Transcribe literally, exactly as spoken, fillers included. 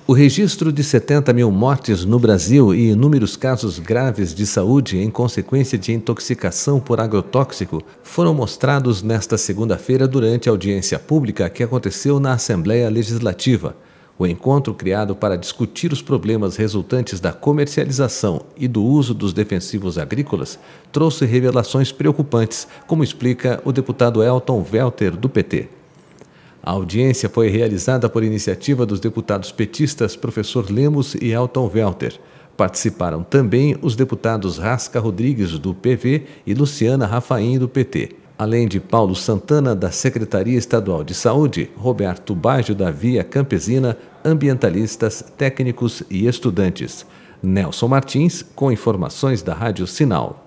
O registro de setenta mil mortes no Brasil e inúmeros casos graves de saúde em consequência de intoxicação por agrotóxico foram mostrados nesta segunda-feira durante a audiência pública que aconteceu na Assembleia Legislativa. O encontro, criado para discutir os problemas resultantes da comercialização e do uso dos defensivos agrícolas, trouxe revelações preocupantes, como explica o deputado Elton Welter, do P T. A audiência foi realizada por iniciativa dos deputados petistas Professor Lemos e Elton Welter. Participaram também os deputados Rasca Rodrigues, do P V, e Luciana Rafaim, do P T. Além de Paulo Santana, da Secretaria Estadual de Saúde, Roberto Baggio, da Via Campesina, ambientalistas, técnicos e estudantes. Nelson Martins, com informações da Rádio Sinal.